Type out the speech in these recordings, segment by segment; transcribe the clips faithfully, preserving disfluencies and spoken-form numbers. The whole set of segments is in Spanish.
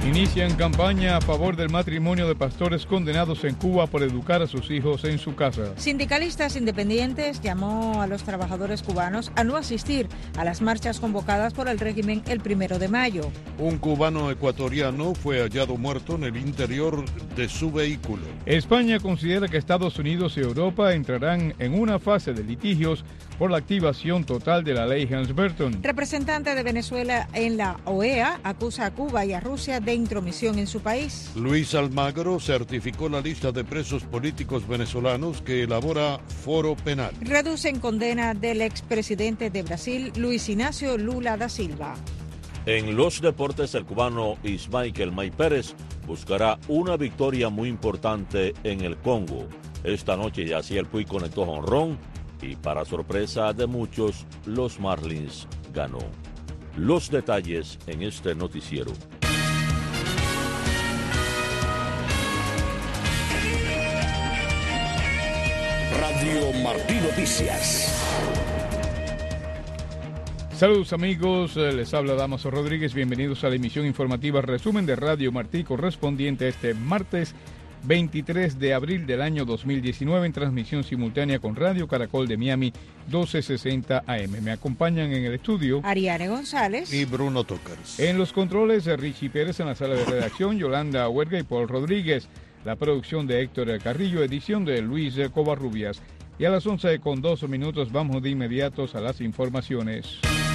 Inician campaña a favor del matrimonio de pastores condenados en Cuba por educar a sus hijos en su casa. Sindicalistas independientes llamó a los trabajadores cubanos a no asistir a las marchas convocadas por el régimen el primero de mayo. Un cubano ecuatoriano fue hallado muerto en el interior de su vehículo. España considera que Estados Unidos y Europa entrarán en una fase de litigios por la activación total de la ley Helms-Burton. Representante de Venezuela en la O E A acusa a Cuba y a Rusia de intromisión en su país. Luis Almagro certificó la lista de presos políticos venezolanos que elabora Foro Penal. Reducen condena del expresidente de Brasil, Luis Ignacio Lula da Silva. En los deportes, el cubano Ismael May Pérez buscará una victoria muy importante en el Congo. Esta noche Yaciel Puig conectó jonrón y, para sorpresa de muchos, los Marlins ganó. Los detalles en este noticiero. Radio Martí Noticias. Saludos amigos, les habla Damaso Rodríguez, bienvenidos a la emisión informativa resumen de Radio Martí correspondiente a este martes veintitrés de abril del año dos mil diecinueve en transmisión simultánea con Radio Caracol de Miami doce sesenta A M. Me acompañan en el estudio Ariane González y Bruno Tokers. En los controles Richie Pérez, en la sala de redacción Yolanda Huerga y Paul Rodríguez. La producción de Héctor Carrillo, edición de Luis Covarrubias. Y a las once con dos minutos vamos de inmediato a las informaciones.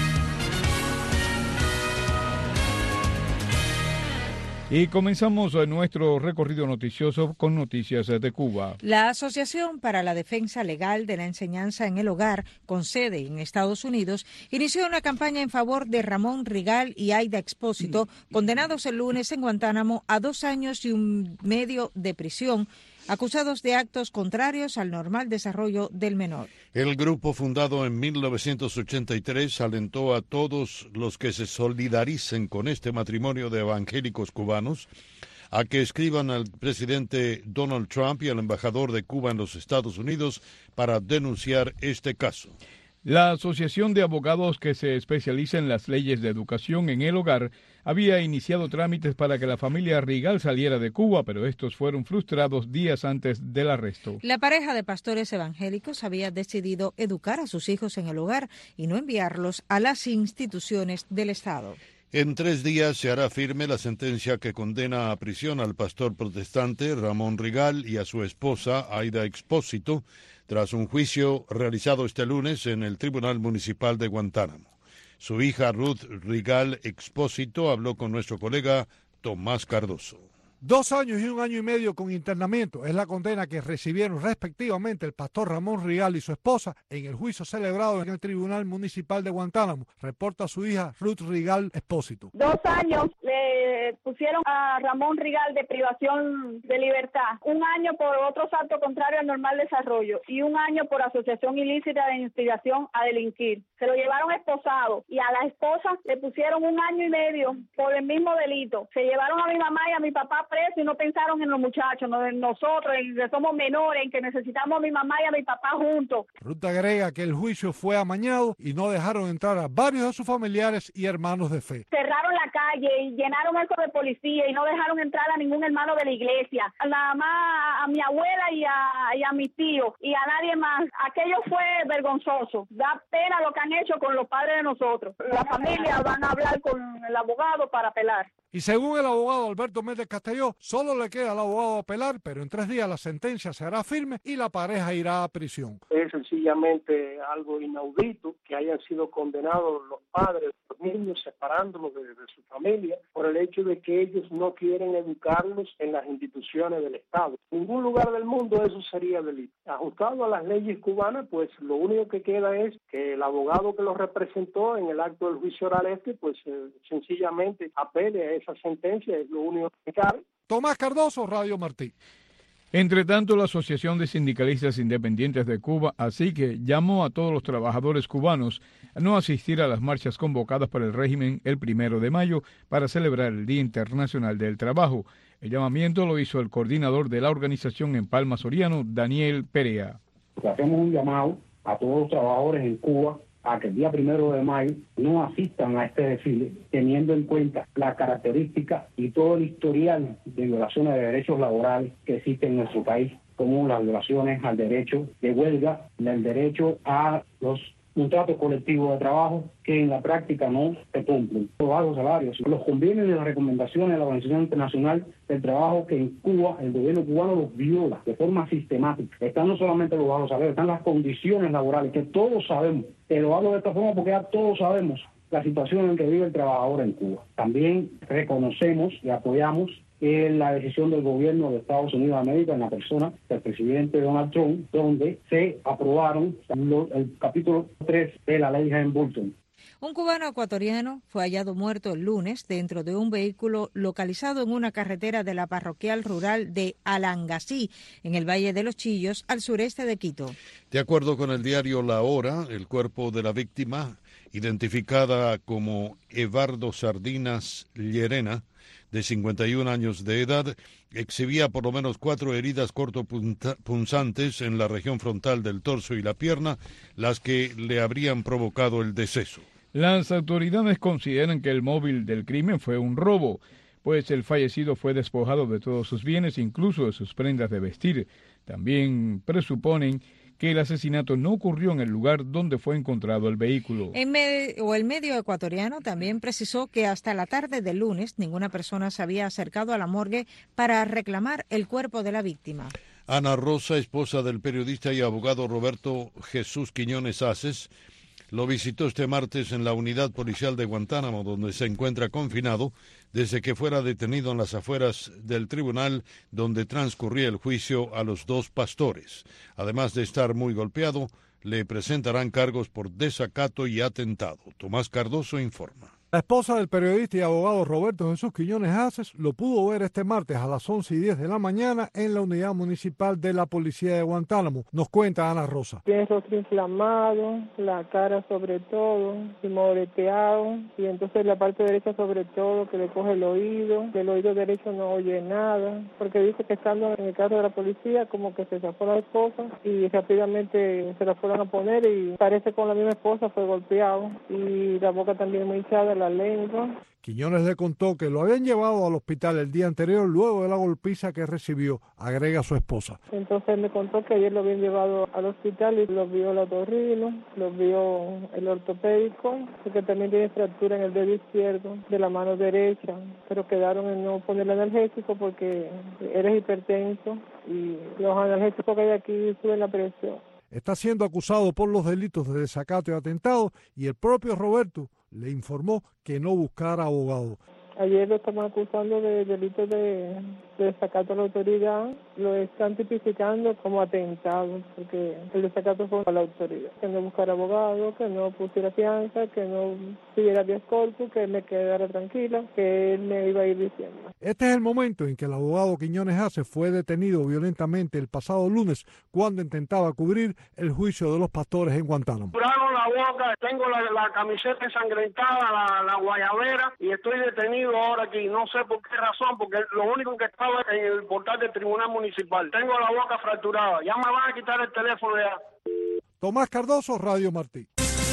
Y comenzamos nuestro recorrido noticioso con noticias de Cuba. La Asociación para la Defensa Legal de la Enseñanza en el Hogar, con sede en Estados Unidos, inició una campaña en favor de Ramón Rigal y Aida Expósito, condenados el lunes en Guantánamo a dos años y un medio de prisión, acusados de actos contrarios al normal desarrollo del menor. El grupo, fundado en mil novecientos ochenta y tres, alentó a todos los que se solidaricen con este matrimonio de evangélicos cubanos a que escriban al presidente Donald Trump y al embajador de Cuba en los Estados Unidos para denunciar este caso. La Asociación de Abogados que se especializa en las leyes de educación en el hogar había iniciado trámites para que la familia Rigal saliera de Cuba, pero estos fueron frustrados días antes del arresto. La pareja de pastores evangélicos había decidido educar a sus hijos en el hogar y no enviarlos a las instituciones del Estado. En tres días se hará firme la sentencia que condena a prisión al pastor protestante Ramón Rigal y a su esposa Aida Expósito, tras un juicio realizado este lunes en el Tribunal Municipal de Guantánamo. Su hija Ruth Rigal Expósito habló con nuestro colega Tomás Cardoso. Dos años y un año y medio con internamiento es la condena que recibieron respectivamente el pastor Ramón Rigal y su esposa en el juicio celebrado en el Tribunal Municipal de Guantánamo, reporta su hija Ruth Rigal Expósito. Dos años le pusieron a Ramón Rigal de privación de libertad, un año por otros actos contrarios al normal desarrollo y un año por asociación ilícita de instigación a delinquir. Se lo llevaron esposado y a la esposa le pusieron un año y medio por el mismo delito. Se llevaron a mi mamá y a mi papá preso y no pensaron en los muchachos, no en nosotros, en que somos menores, en que necesitamos a mi mamá y a mi papá juntos. Ruth agrega que el juicio fue amañado y no dejaron entrar a varios de sus familiares y hermanos de fe. Cerraron la calle y llenaron eso de policía y no dejaron entrar a ningún hermano de la iglesia, nada más a mi abuela y a, y a mi tío y a nadie más. Aquello fue vergonzoso, da pena lo que han hecho con los padres de nosotros. La familia van a hablar con el abogado para apelar. Y según el abogado Alberto Méndez Castelló, solo le queda al abogado apelar, pero en tres días la sentencia será firme y la pareja irá a prisión. Es sencillamente algo inaudito que hayan sido condenados los padres, los niños, separándolos de, de su familia por el hecho de que ellos no quieren educarlos en las instituciones del Estado. En ningún lugar del mundo eso sería delito. Ajustado a las leyes cubanas, pues lo único que queda es que el abogado que los representó en el acto del juicio oral este, pues eh, sencillamente apele a esa sentencia, es lo único que cabe. Tomás Cardoso, Radio Martí. Entre tanto, la Asociación de Sindicalistas Independientes de Cuba, así que llamó a todos los trabajadores cubanos a no asistir a las marchas convocadas por el régimen el primero de mayo para celebrar el Día Internacional del Trabajo. El llamamiento lo hizo el coordinador de la organización en Palma Soriano, Daniel Perea. Hacemos un llamado a todos los trabajadores en Cuba a que el día primero de mayo no asistan a este desfile, teniendo en cuenta la característica y todo el historial de violaciones de derechos laborales que existe en nuestro país, como las violaciones al derecho de huelga, el derecho a los contratos colectivos de trabajo que en la práctica no se cumplen. Los bajos salarios, los convenios y las recomendaciones de la Organización Internacional del Trabajo, que en Cuba el gobierno cubano los viola de forma sistemática. Están no solamente los bajos salarios, están las condiciones laborales, que todos sabemos. Te lo hablo de esta forma porque ya todos sabemos la situación en que vive el trabajador en Cuba. También reconocemos y apoyamos en la decisión del gobierno de Estados Unidos de América, en la persona del presidente Donald Trump, donde se aprobaron los, el capítulo tres de la ley Helms-Burton. Un cubano ecuatoriano fue hallado muerto el lunes dentro de un vehículo localizado en una carretera de la parroquial rural de Alangasí, en el Valle de los Chillos, al sureste de Quito. De acuerdo con el diario La Hora, el cuerpo de la víctima, identificada como Evardo Sardinas Llerena, de cincuenta y un años de edad, exhibía por lo menos cuatro heridas cortopunzantes en la región frontal del torso y la pierna, las que le habrían provocado el deceso. Las autoridades consideran que el móvil del crimen fue un robo, pues el fallecido fue despojado de todos sus bienes, incluso de sus prendas de vestir. También presuponen que el asesinato no ocurrió en el lugar donde fue encontrado el vehículo. En med- o el medio ecuatoriano también precisó que hasta la tarde del lunes ninguna persona se había acercado a la morgue para reclamar el cuerpo de la víctima. Ana Rosa, esposa del periodista y abogado Roberto Jesús Quiñones Aces, lo visitó este martes en la unidad policial de Guantánamo, donde se encuentra confinado desde que fuera detenido en las afueras del tribunal donde transcurría el juicio a los dos pastores. Además de estar muy golpeado, le presentarán cargos por desacato y atentado. Tomás Cardoso informa. La esposa del periodista y abogado Roberto Jesús Quiñones Aces lo pudo ver este martes a las once y diez de la mañana en la unidad municipal de la policía de Guantánamo. Nos cuenta Ana Rosa. Tiene el rostro inflamado, la cara sobre todo, y moreteado, y entonces la parte derecha sobre todo que le coge el oído, del oído derecho no oye nada, porque dice que estando en el carro de la policía como que se zafó la esposa y rápidamente se la fueron a poner y parece con la misma esposa fue golpeado y la boca también muy hinchada, la lengua. Quiñones le contó que lo habían llevado al hospital el día anterior luego de la golpiza que recibió, agrega su esposa. Entonces me contó que ayer lo habían llevado al hospital y lo vio el otorrino, lo vio el ortopédico, porque también tiene fractura en el dedo izquierdo de la mano derecha, pero quedaron en no ponerle analgésico porque eres hipertenso y los analgésicos que hay aquí suben la presión. Está siendo acusado por los delitos de desacato y atentado y el propio Roberto le informó que no buscara abogado. Ayer lo estamos acusando de delitos de, de desacato a la autoridad, lo están tipificando como atentado, porque el desacato fue a la autoridad. Que no buscara abogado, que no pusiera fianza, que no pidiera habeas corpus, que me quedara tranquila, que él me iba a ir diciendo. Este es el momento en que el abogado Quiñones Aces fue detenido violentamente el pasado lunes cuando intentaba cubrir el juicio de los pastores en Guantánamo. Curaron la boca, tengo la, la camiseta ensangrentada, la, la guayabera y estoy detenido ahora aquí, no sé por qué razón, porque lo único que estaba en el portal del Tribunal Municipal. Tengo la boca fracturada, ya me van a quitar el teléfono ya. Tomás Cardoso, Radio Martí.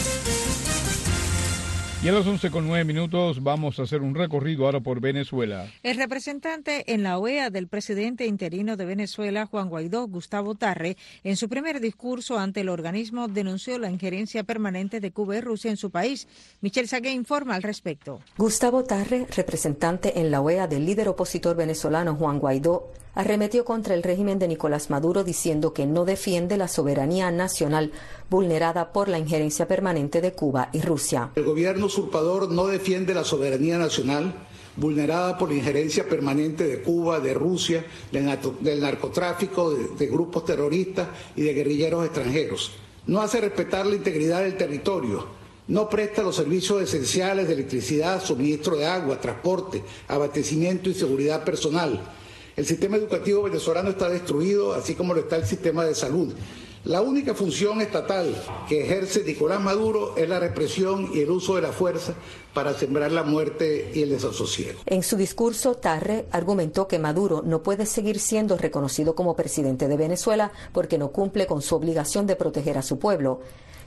Y a las once con nueve minutos vamos a hacer un recorrido ahora por Venezuela. El representante en la O E A del presidente interino de Venezuela, Juan Guaidó, Gustavo Tarre, en su primer discurso ante el organismo denunció la injerencia permanente de Cuba y Rusia en su país. Michelle Sagué informa al respecto. Gustavo Tarre, representante en la O E A del líder opositor venezolano Juan Guaidó, arremetió contra el régimen de Nicolás Maduro diciendo que no defiende la soberanía nacional vulnerada por la injerencia permanente de Cuba y Rusia. El gobierno usurpador no defiende la soberanía nacional vulnerada por la injerencia permanente de Cuba, de Rusia, del, del narcotráfico, de, de grupos terroristas y de guerrilleros extranjeros. No hace respetar la integridad del territorio. No presta los servicios esenciales de electricidad, suministro de agua, transporte, abastecimiento y seguridad personal. El sistema educativo venezolano está destruido, así como lo está el sistema de salud. La única función estatal que ejerce Nicolás Maduro es la represión y el uso de la fuerza para sembrar la muerte y el desasosiego. En su discurso, Tarre argumentó que Maduro no puede seguir siendo reconocido como presidente de Venezuela porque no cumple con su obligación de proteger a su pueblo.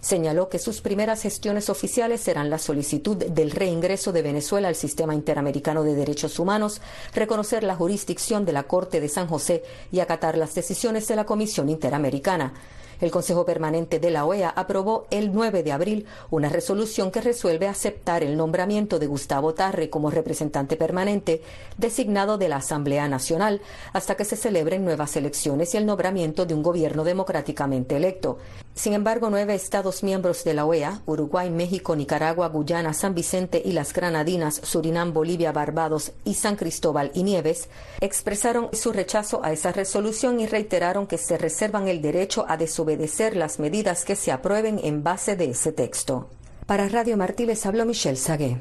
Señaló que sus primeras gestiones oficiales serán la solicitud del reingreso de Venezuela al sistema interamericano de derechos humanos, reconocer la jurisdicción de la Corte de San José y acatar las decisiones de la Comisión Interamericana. El Consejo Permanente de la O E A aprobó el nueve de abril una resolución que resuelve aceptar el nombramiento de Gustavo Tarre como representante permanente designado de la Asamblea Nacional hasta que se celebren nuevas elecciones y el nombramiento de un gobierno democráticamente electo. Sin embargo, nueve Estados miembros de la O E A, Uruguay, México, Nicaragua, Guyana, San Vicente y las Granadinas, Surinam, Bolivia, Barbados y San Cristóbal y Nieves, expresaron su rechazo a esa resolución y reiteraron que se reservan el derecho a desobedecer obedecer las medidas que se aprueben en base de ese texto. Para Radio Martí les habló Michelle Sagué.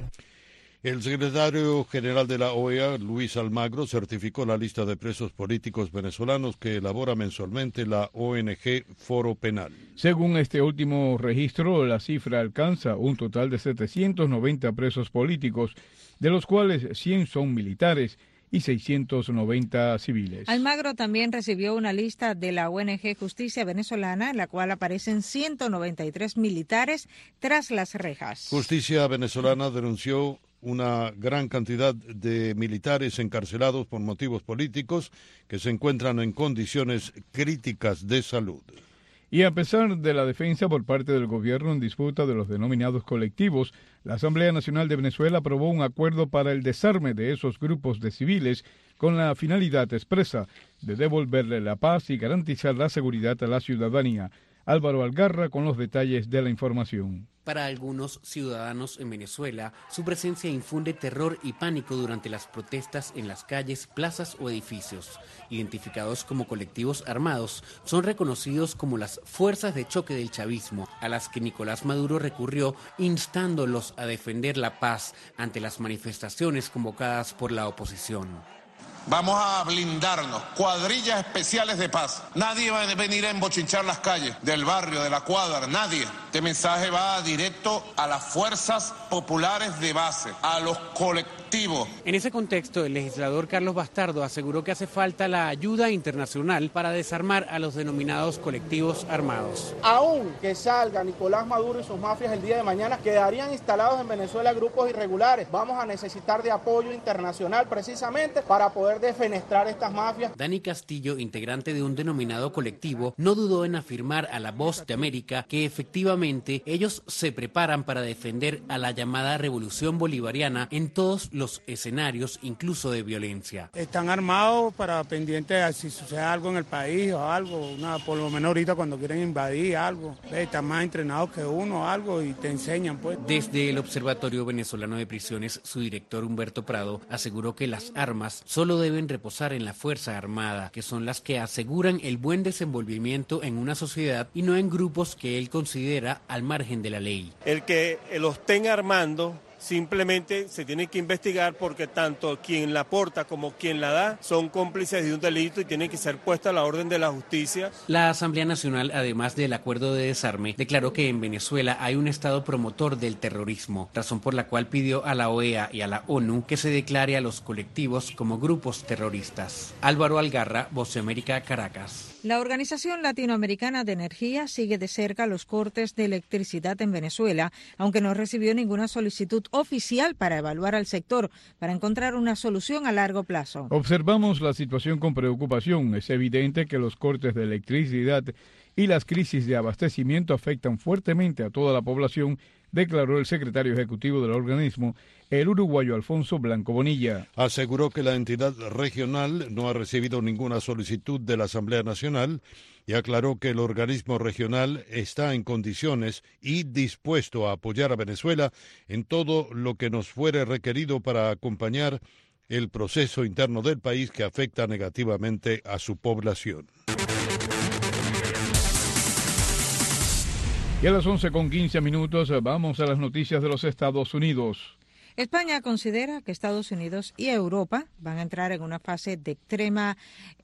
El secretario general de la O E A, Luis Almagro, certificó la lista de presos políticos venezolanos que elabora mensualmente la O N G Foro Penal. Según este último registro, la cifra alcanza un total de setecientos noventa presos políticos, de los cuales cien son militares y seiscientos noventa civiles. Almagro también recibió una lista de la O N G Justicia Venezolana, en la cual aparecen ciento noventa y tres militares tras las rejas. Justicia Venezolana denunció una gran cantidad de militares encarcelados por motivos políticos que se encuentran en condiciones críticas de salud. Y a pesar de la defensa por parte del gobierno en disputa de los denominados colectivos, la Asamblea Nacional de Venezuela aprobó un acuerdo para el desarme de esos grupos de civiles con la finalidad expresa de devolverle la paz y garantizar la seguridad a la ciudadanía. Álvaro Algarra con los detalles de la información. Para algunos ciudadanos en Venezuela, su presencia infunde terror y pánico durante las protestas en las calles, plazas o edificios. Identificados como colectivos armados, son reconocidos como las fuerzas de choque del chavismo, a las que Nicolás Maduro recurrió instándolos a defender la paz ante las manifestaciones convocadas por la oposición. Vamos a blindarnos, cuadrillas especiales de paz. Nadie va a venir a embochinchar las calles del barrio, de la cuadra, nadie. Este mensaje va directo a las fuerzas populares de base, a los colectivos. En ese contexto, el legislador Carlos Bastardo aseguró que hace falta la ayuda internacional para desarmar a los denominados colectivos armados. Aún que salga Nicolás Maduro y sus mafias el día de mañana, quedarían instalados en Venezuela grupos irregulares. Vamos a necesitar de apoyo internacional precisamente para poder defenestrar estas mafias. Dani Castillo, integrante de un denominado colectivo, no dudó en afirmar a La Voz de América que efectivamente ellos se preparan para defender a la llamada revolución bolivariana en todos los escenarios, incluso de violencia. Están armados para pendientes a si sucede algo en el país o algo, una, por lo menos ahorita cuando quieren invadir algo, están más entrenados que uno algo y te enseñan pues. Desde el Observatorio Venezolano de Prisiones, su director Humberto Prado aseguró que las armas solo deben reposar en la Fuerza Armada, que son las que aseguran el buen desenvolvimiento en una sociedad y no en grupos que él considera al margen de la ley. El que lo estén armando simplemente se tiene que investigar porque tanto quien la aporta como quien la da son cómplices de un delito y tienen que ser puestas a la orden de la justicia. La Asamblea Nacional, además del acuerdo de desarme, declaró que en Venezuela hay un Estado promotor del terrorismo, razón por la cual pidió a la O E A y a la ONU que se declare a los colectivos como grupos terroristas. Álvaro Algarra, Voz de América, Caracas. La Organización Latinoamericana de Energía sigue de cerca los cortes de electricidad en Venezuela, aunque no recibió ninguna solicitud oficial para evaluar al sector para encontrar una solución a largo plazo. Observamos la situación con preocupación. Es evidente que los cortes de electricidad y las crisis de abastecimiento afectan fuertemente a toda la población, declaró el secretario ejecutivo del organismo, el uruguayo Alfonso Blanco Bonilla. Aseguró que la entidad regional no ha recibido ninguna solicitud de la Asamblea Nacional y aclaró que el organismo regional está en condiciones y dispuesto a apoyar a Venezuela en todo lo que nos fuere requerido para acompañar el proceso interno del país que afecta negativamente a su población. Y a las once con quince minutos vamos a las noticias de los Estados Unidos. España considera que Estados Unidos y Europa van a entrar en una fase de extrema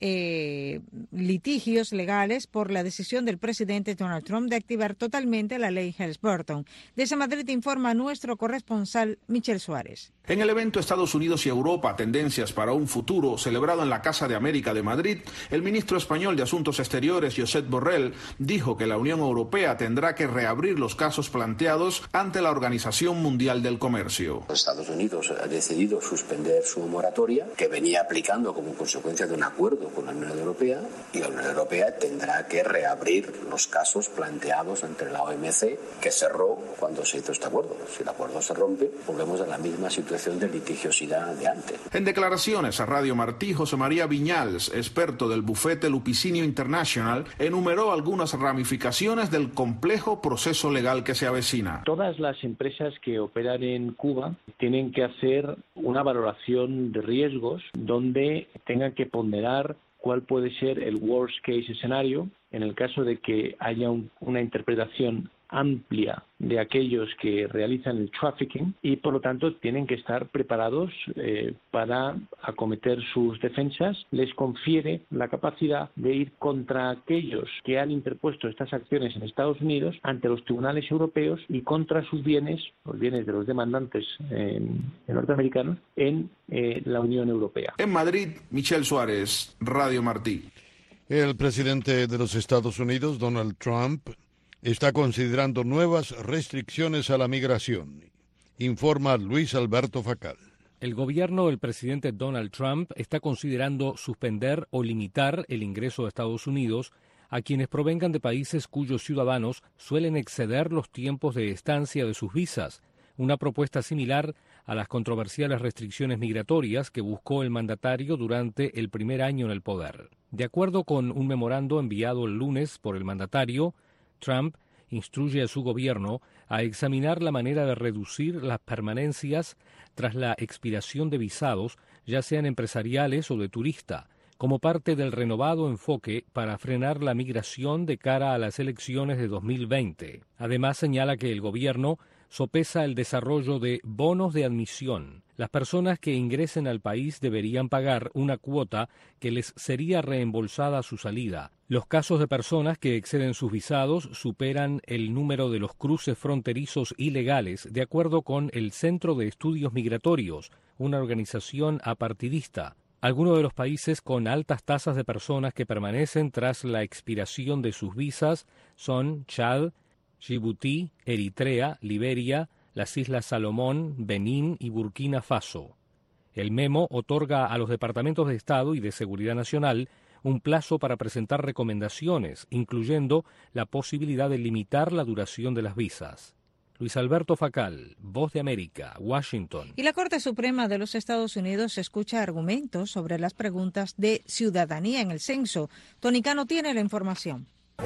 eh, litigios legales por la decisión del presidente Donald Trump de activar totalmente la ley Helms-Burton. Desde Madrid informa nuestro corresponsal Michel Suárez. En el evento Estados Unidos y Europa, tendencias para un futuro, celebrado en la Casa de América de Madrid, el ministro español de Asuntos Exteriores, Josep Borrell, dijo que la Unión Europea tendrá que reabrir los casos planteados ante la Organización Mundial del Comercio. Estados Unidos ha decidido suspender su moratoria, que venía aplicando como consecuencia de un acuerdo con la Unión Europea, y la Unión Europea tendrá que reabrir los casos planteados ante la O M C, que cerró cuando se hizo este acuerdo. Si el acuerdo se rompe, volvemos a la misma situación de litigiosidad de antes. En declaraciones a Radio Martí, José María Viñals, experto del bufete Lupicinio International, enumeró algunas ramificaciones del complejo proceso legal que se avecina. Todas las empresas que operan en Cuba tienen que hacer una valoración de riesgos donde tengan que ponderar cuál puede ser el worst case escenario en el caso de que haya un, una interpretación amplia de aquellos que realizan el trafficking y por lo tanto tienen que estar preparados eh, para acometer sus defensas. Les confiere la capacidad de ir contra aquellos que han interpuesto estas acciones en Estados Unidos ante los tribunales europeos y contra sus bienes, los bienes de los demandantes eh, norteamericanos en eh, la Unión Europea. En Madrid, Michel Suárez, Radio Martí. El presidente de los Estados Unidos, Donald Trump, está considerando nuevas restricciones a la migración, informa Luis Alberto Facal. El gobierno del presidente Donald Trump está considerando suspender o limitar el ingreso a Estados Unidos a quienes provengan de países cuyos ciudadanos suelen exceder los tiempos de estancia de sus visas, una propuesta similar a las controversiales restricciones migratorias que buscó el mandatario durante el primer año en el poder. De acuerdo con un memorando enviado el lunes por el mandatario, Trump instruye a su gobierno a examinar la manera de reducir las permanencias tras la expiración de visados, ya sean empresariales o de turista, como parte del renovado enfoque para frenar la migración de cara a las elecciones de dos mil veinte. Además, señala que el gobierno sopesa el desarrollo de bonos de admisión. Las personas que ingresen al país deberían pagar una cuota que les sería reembolsada a su salida. Los casos de personas que exceden sus visados superan el número de los cruces fronterizos ilegales, de acuerdo con el Centro de Estudios Migratorios, una organización apartidista. Algunos de los países con altas tasas de personas que permanecen tras la expiración de sus visas son Chad, Djibouti, Eritrea, Liberia, las Islas Salomón, Benín y Burkina Faso. El memo otorga a los departamentos de Estado y de Seguridad Nacional un plazo para presentar recomendaciones, incluyendo la posibilidad de limitar la duración de las visas. Luis Alberto Facal, Voz de América, Washington. Y la Corte Suprema de los Estados Unidos escucha argumentos sobre las preguntas de ciudadanía en el censo. Tony Cano tiene la información.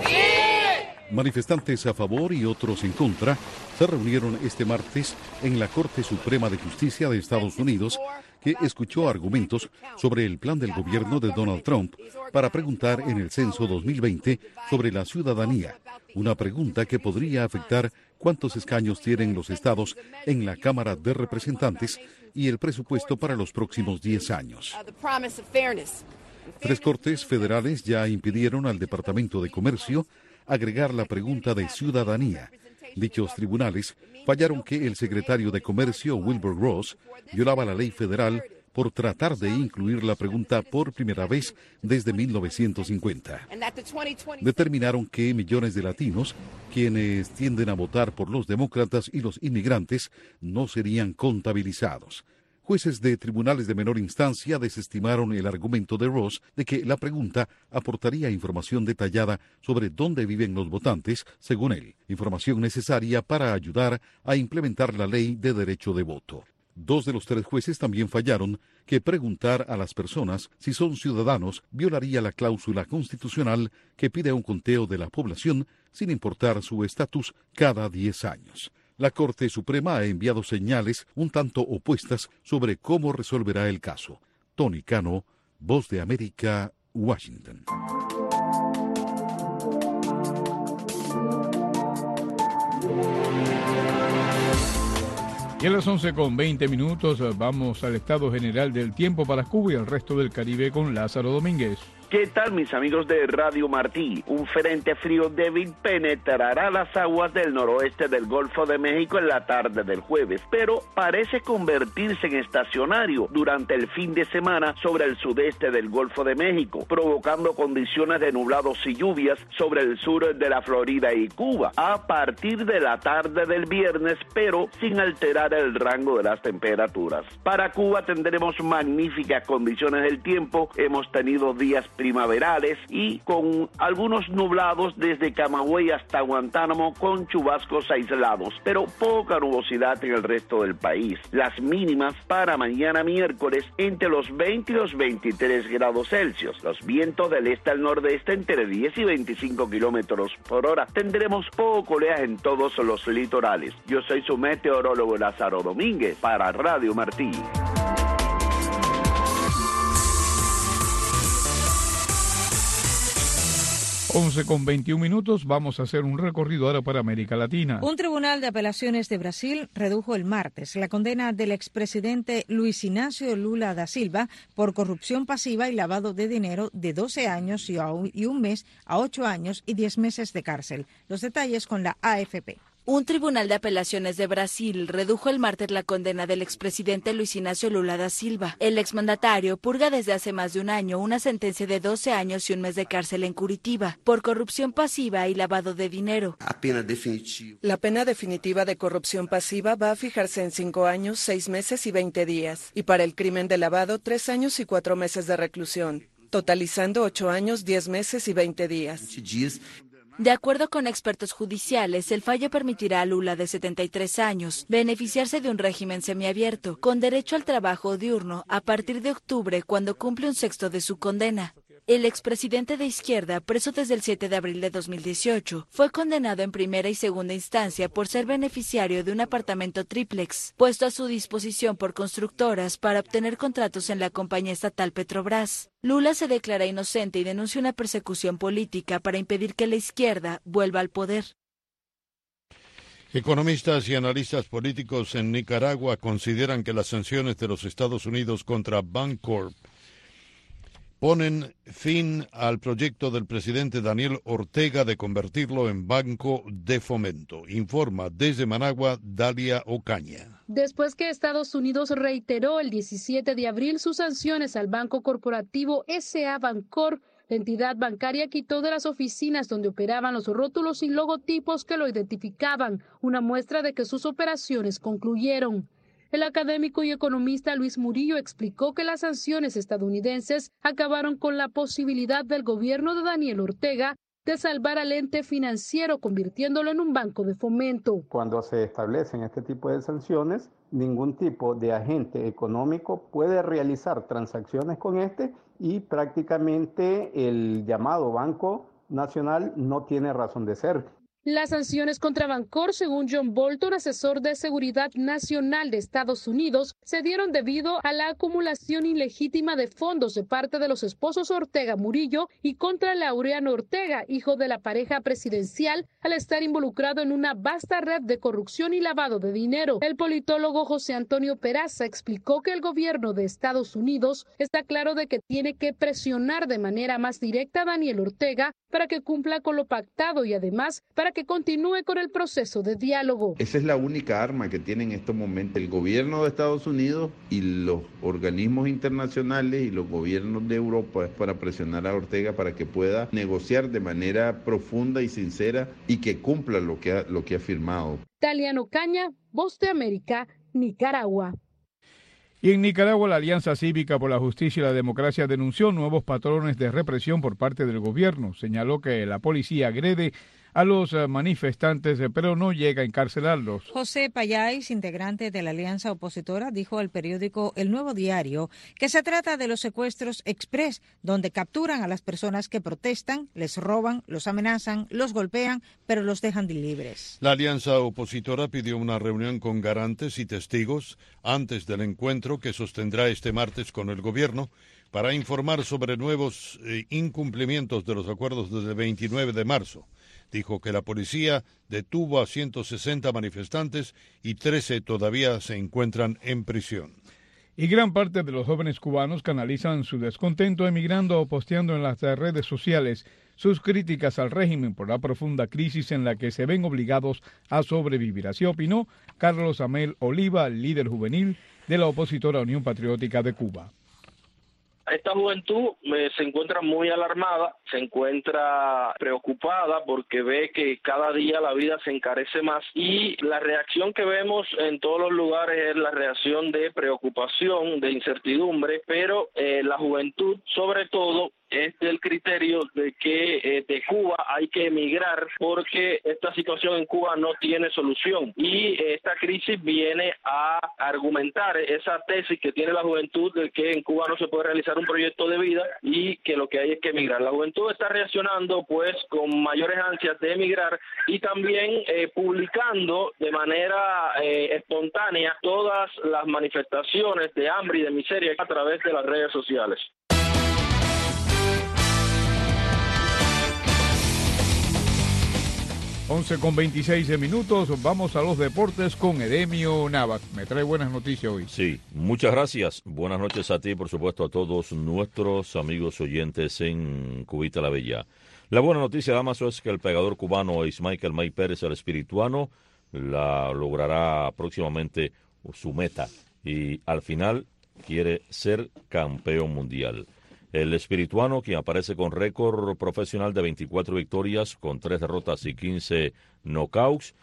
Manifestantes a favor y otros en contra se reunieron este martes en la Corte Suprema de Justicia de Estados Unidos, que escuchó argumentos sobre el plan del gobierno de Donald Trump para preguntar en el censo dos mil veinte sobre la ciudadanía, una pregunta que podría afectar cuántos escaños tienen los estados en la Cámara de Representantes y el presupuesto para los próximos diez años. Tres cortes federales ya impidieron al Departamento de Comercio agregar la pregunta de ciudadanía. Dichos tribunales fallaron que el secretario de Comercio, Wilbur Ross, violaba la ley federal por tratar de incluir la pregunta por primera vez desde mil novecientos cincuenta. Determinaron que millones de latinos, quienes tienden a votar por los demócratas y los inmigrantes, no serían contabilizados. Jueces de tribunales de menor instancia desestimaron el argumento de Ross de que la pregunta aportaría información detallada sobre dónde viven los votantes, según él, información necesaria para ayudar a implementar la ley de derecho de voto. Dos de los tres jueces también fallaron que preguntar a las personas si son ciudadanos violaría la cláusula constitucional que pide un conteo de la población sin importar su estatus cada diez años. La Corte Suprema ha enviado señales un tanto opuestas sobre cómo resolverá el caso. Tony Cano, Voz de América, Washington. Y a las once con veinte minutos vamos al estado general del tiempo para Cuba y el resto del Caribe con Lázaro Domínguez. ¿Qué tal, mis amigos de Radio Martí? Un frente frío débil penetrará las aguas del noroeste del Golfo de México en la tarde del jueves, pero parece convertirse en estacionario durante el fin de semana sobre el sudeste del Golfo de México, provocando condiciones de nublados y lluvias sobre el sur de la Florida y Cuba a partir de la tarde del viernes, pero sin alterar el rango de las temperaturas. Para Cuba tendremos magníficas condiciones del tiempo. Hemos tenido días primaverales y con algunos nublados desde Camagüey hasta Guantánamo con chubascos aislados, pero poca nubosidad en el resto del país. Las mínimas para mañana miércoles entre los veinte y los veintitrés grados Celsius. Los vientos del este al nordeste entre diez y veinticinco kilómetros por hora. Tendremos poco oleaje en todos los litorales. Yo soy su meteorólogo Lázaro Domínguez para Radio Martí. once con veintiún minutos, vamos a hacer un recorrido ahora para América Latina. Un tribunal de apelaciones de Brasil redujo el martes la condena del expresidente Luis Ignacio Lula da Silva por corrupción pasiva y lavado de dinero de doce años y un mes a ocho años y diez meses de cárcel. Los detalles con la A F P. Un tribunal de apelaciones de Brasil redujo el martes la condena del expresidente Luis Ignacio Lula da Silva. El exmandatario purga desde hace más de un año una sentencia de doce años y un mes de cárcel en Curitiba por corrupción pasiva y lavado de dinero. La pena definitiva de corrupción pasiva va a fijarse en cinco años, seis meses y veinte días. Y para el crimen de lavado, tres años y cuatro meses de reclusión, totalizando ocho años, diez meses y veinte días. De acuerdo con expertos judiciales, el fallo permitirá a Lula, de setenta y tres años, beneficiarse de un régimen semiabierto, con derecho al trabajo diurno, a partir de octubre, cuando cumple un sexto de su condena. El expresidente de izquierda, preso desde el siete de abril de dos mil dieciocho, fue condenado en primera y segunda instancia por ser beneficiario de un apartamento triplex, puesto a su disposición por constructoras para obtener contratos en la compañía estatal Petrobras. Lula se declara inocente y denuncia una persecución política para impedir que la izquierda vuelva al poder. Economistas y analistas políticos en Nicaragua consideran que las sanciones de los Estados Unidos contra Bancorp ponen fin al proyecto del presidente Daniel Ortega de convertirlo en banco de fomento. Informa desde Managua Dalia Ocaña. Después que Estados Unidos reiteró el diecisiete de abril sus sanciones al banco corporativo S A Bancorp, la entidad bancaria quitó de las oficinas donde operaban los rótulos y logotipos que lo identificaban, una muestra de que sus operaciones concluyeron. El académico y economista Luis Murillo explicó que las sanciones estadounidenses acabaron con la posibilidad del gobierno de Daniel Ortega de salvar al ente financiero, convirtiéndolo en un banco de fomento. Cuando se establecen este tipo de sanciones, ningún tipo de agente económico puede realizar transacciones con este y prácticamente el llamado Banco Nacional no tiene razón de ser. Las sanciones contra Bancorp, según John Bolton, asesor de seguridad nacional de Estados Unidos, se dieron debido a la acumulación ilegítima de fondos de parte de los esposos Ortega Murillo y contra Laureano Ortega, hijo de la pareja presidencial, al estar involucrado en una vasta red de corrupción y lavado de dinero. El politólogo José Antonio Peraza explicó que el gobierno de Estados Unidos está claro de que tiene que presionar de manera más directa a Daniel Ortega para que cumpla con lo pactado y además para que continúe con el proceso de diálogo. Esa es la única arma que tiene en estos momentos el gobierno de Estados Unidos y los organismos internacionales y los gobiernos de Europa para presionar a Ortega para que pueda negociar de manera profunda y sincera y que cumpla lo que ha, lo que ha firmado. Taliano Caña, Voz de América, Nicaragua. Y en Nicaragua, la Alianza Cívica por la Justicia y la Democracia denunció nuevos patrones de represión por parte del gobierno. Señaló que la policía agrede a los manifestantes, pero no llega a encarcelarlos. José Payáis, integrante de la alianza opositora, dijo al periódico El Nuevo Diario que se trata de los secuestros express, donde capturan a las personas que protestan, les roban, los amenazan, los golpean, pero los dejan libres. La alianza opositora pidió una reunión con garantes y testigos antes del encuentro que sostendrá este martes con el gobierno para informar sobre nuevos eh, incumplimientos de los acuerdos desde el veintinueve de marzo. Dijo que la policía detuvo a ciento sesenta manifestantes y trece todavía se encuentran en prisión. Y gran parte de los jóvenes cubanos canalizan su descontento emigrando o posteando en las redes sociales sus críticas al régimen por la profunda crisis en la que se ven obligados a sobrevivir. Así opinó Carlos Amel Oliva, líder juvenil de la opositora Unión Patriótica de Cuba. Esta juventud eh, se encuentra muy alarmada, se encuentra preocupada porque ve que cada día la vida se encarece más y la reacción que vemos en todos los lugares es la reacción de preocupación, de incertidumbre, pero eh, la juventud sobre todo es del criterio de que eh, de Cuba hay que emigrar porque esta situación en Cuba no tiene solución y eh, esta crisis viene a argumentar esa tesis que tiene la juventud de que en Cuba no se puede realizar un proyecto de vida y que lo que hay es que emigrar. La juventud está reaccionando pues con mayores ansias de emigrar y también eh, publicando de manera eh, espontánea todas las manifestaciones de hambre y de miseria a través de las redes sociales. once con veintiséis minutos, vamos a los deportes con Edemio Navas. Me trae buenas noticias hoy. Sí, muchas gracias. Buenas noches a ti y por supuesto a todos nuestros amigos oyentes en Cubita la Bella. La buena noticia, Damaso, es que el pegador cubano Ismael May Pérez, el espirituano, la logrará próximamente su meta y al final quiere ser campeón mundial. El espirituano, quien aparece con récord profesional de veinticuatro victorias, con tres derrotas y quince knockouts,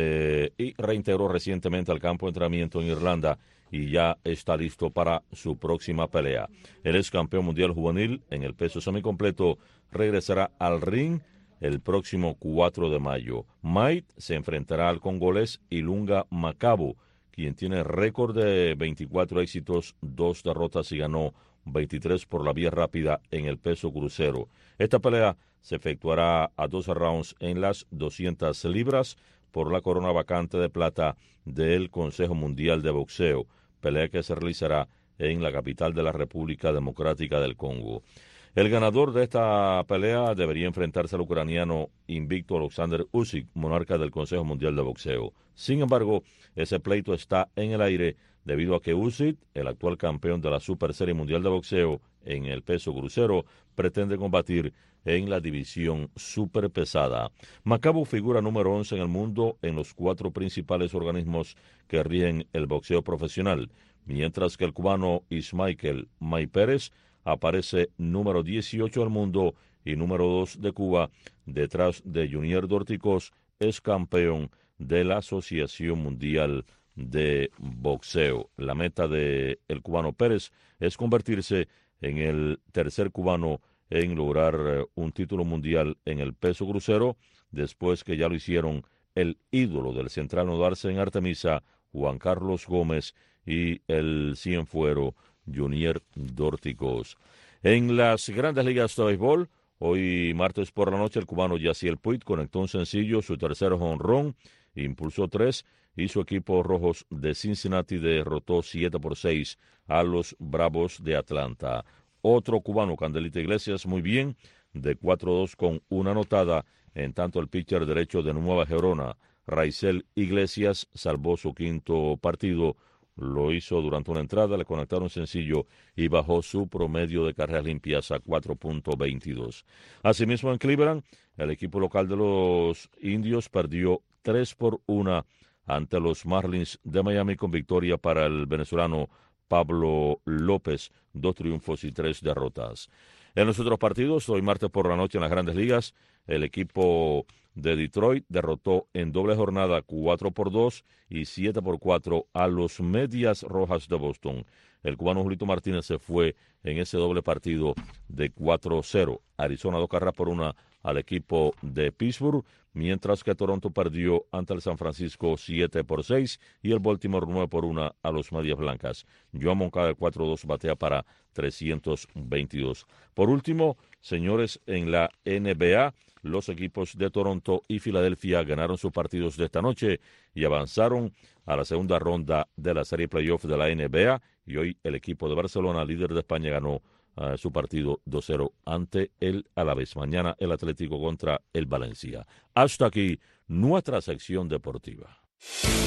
se y reintegró recientemente al campo de entrenamiento en Irlanda y ya está listo para su próxima pelea. El ex campeón mundial juvenil en el peso semicompleto regresará al ring el próximo cuatro de mayo. May se enfrentará al congolés Ilunga Makabu, quien tiene récord de veinticuatro éxitos, dos derrotas y ganó veintitrés por la vía rápida en el peso crucero. Esta pelea se efectuará a doce rounds en las doscientas libras por la corona vacante de plata del Consejo Mundial de Boxeo, pelea que se realizará en la capital de la República Democrática del Congo. El ganador de esta pelea debería enfrentarse al ucraniano invicto Alexander Usyk, monarca del Consejo Mundial de Boxeo. Sin embargo, ese pleito está en el aire debido a que Usyk, el actual campeón de la Super Serie Mundial de Boxeo en el peso crucero, pretende combatir en la división superpesada. Makabu figura número once en el mundo en los cuatro principales organismos que rigen el boxeo profesional, mientras que el cubano Ismael May Pérez aparece número dieciocho del mundo y número dos de Cuba, detrás de Junior Dorticós, es campeón de la Asociación Mundial de Boxeo. La meta de el cubano Pérez es convertirse en el tercer cubano en lograr un título mundial en el peso crucero, después que ya lo hicieron el ídolo del Central Nodarse en Artemisa, Juan Carlos Gómez, y el cienfuero Junior Dorticós. En las grandes ligas de béisbol, hoy martes por la noche, el cubano Yasiel Puig conectó un sencillo, su tercer jonrón, impulsó tres, y su equipo Rojos de Cincinnati derrotó siete por seis a los Bravos de Atlanta. Otro cubano, Candelita Iglesias, muy bien, de cuatro dos con una anotada, en tanto el pitcher derecho de Nueva Gerona, Raisel Iglesias, salvó su quinto partido. Lo hizo durante una entrada, le conectaron sencillo y bajó su promedio de carreras limpias a cuatro punto veintidós. Asimismo, en Cleveland, el equipo local de los Indios perdió tres por uno ante los Marlins de Miami con victoria para el venezolano Pablo López, dos triunfos y tres derrotas. En los otros partidos, hoy martes por la noche en las Grandes Ligas, el equipo de Detroit derrotó en doble jornada cuatro por dos y siete por cuatro a los Medias Rojas de Boston. El cubano Julito Martínez se fue en ese doble partido de cuatro cero. Arizona dos carreras por una al equipo de Pittsburgh, mientras que Toronto perdió ante el San Francisco siete por seis y el Baltimore nueve por uno a los Medias Blancas. Joan Moncada cuatro dos batea para trescientos veintidós. Por último, señores, en la N B A, los equipos de Toronto y Filadelfia ganaron sus partidos de esta noche y avanzaron a la segunda ronda de la serie playoff de la N B A, y hoy el equipo de Barcelona, líder de España, ganó uh, su partido dos cero ante el Alavés. Mañana el Atlético contra el Valencia. Hasta aquí nuestra sección deportiva.